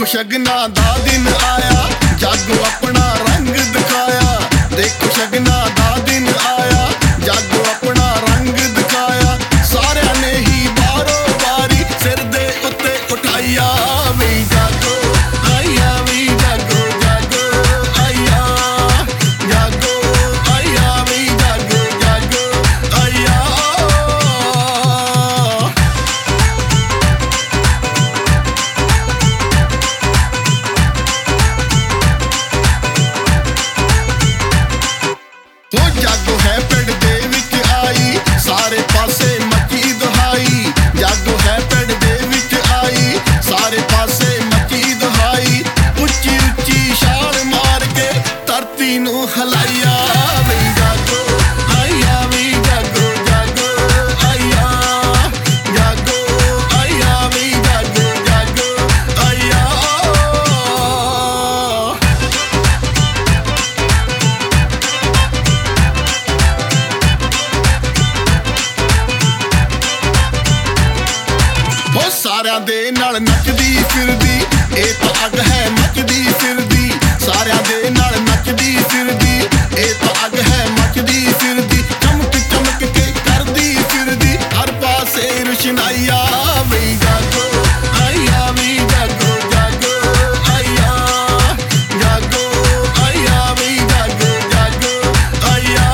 देखो शगना दा दिन आया, जागो अपना रंग दिखाया। देखो शगना दा दिन आया, जागो अपना रंग दिखाया। सारे ने ही बारो बारी सिर दे उत्ते उठाइया। वी जागो आइया, वी जागो जागो आइया, जागो आइया, वी जागो जागो आइया। वो जागो है पिंड दे विच आई, सारे पासे मची दुहाई। जागो है पिंड दे विच आई, सारे पासे मची दुहाई। उच्ची उच्ची छाल मार के धरती नूं हिलाइया। वी जागो आइया, वी जागो जागो आइया, जागो आइया, वी जागो जागो आइया। ਉਹ ਸਾਰਿਆਂ ਦੇ ਨਾਲ ਨੱਚਦੀ ਫਿਰਦੀ, ਇਹ ਤਾਂ ਅੱਗ ਹੈ ਮੱਚਦੀ ਫਿਰਦੀ। ਸਾਰਿਆਂ ਦੇ ਨਾਲ ਨੱਚਦੀ ਫਿਰਦੀ, ਇਹ ਤਾਂ ਅੱਗ ਹੈ ਮੱਚਦੀ ਫਿਰਦੀ। ਚਮਕ ਚਮਕ ਕੇ ਕਰਦੀ ਫਿਰਦੀ, ਹਰ ਪਾਸੇ ਰੁਸ਼ਨਾਈਆ। ਵੀ ਜਾਗੋ ਆਈਆ, ਵੀ ਜਾਗੋ ਜਾਗੋ ਆਈਆ, ਜਾਗੋ ਆਈਆ, ਵੀ ਜਾਗੋ ਜਾਗੋ ਆਈਆ।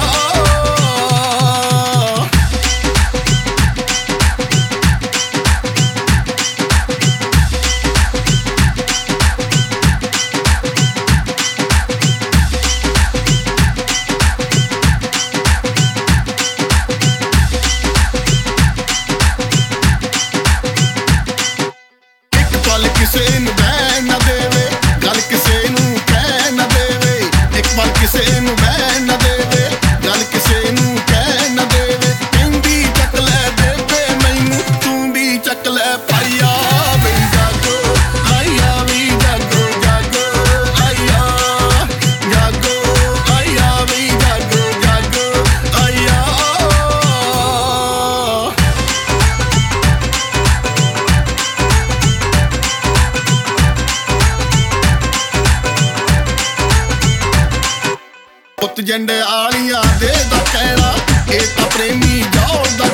ਇੱਕ ਪਲ ਕਿਸੇ ਨੂੰ ਬਹਿ ਨਾ ਦੇਵੇ, ਗੱਲ ਕਿਸੇ ਨੂੰ ਕਹਿ ਨਾ ਦੇਵੇ। ਇੱਕ ਪਲ ਕਿਸੇ ਨੂੰ ਬਹਿ ਨਾ ਦੇਵੇ, ਗੱਲ ਕਿਸੇ ਨੂੰ ਕਹਿ ਨਾ ਦੇਵੇ। ਕਹਿੰਦੀ ਚੱਕ ਲੈ ਬੇਬੇ ਮੈਨੂੰ, ਤੂੰ ਵੀ ਚੱਕ ਲੈ ਪਾਈਆ। ਵੀ ਜਾਗੋ ਆਈਆ, ਵੀ ਜਾਗੋ ਜਾਗੋ ਆਈਆ, ਜਾਗੋ ਆਈਆ, ਵੀ ਜਾਗੋ ਜਾਗੋ ਆਈਆ। ਪੁੱਤ ਜੰਡ ਆਲੀਆਂ ਦੇ ਦਾ ਕਹਿਣਾ, ਇਹ ਤਾਂ ਪ੍ਰੇਮੀ ਜੋਰ ਦਾ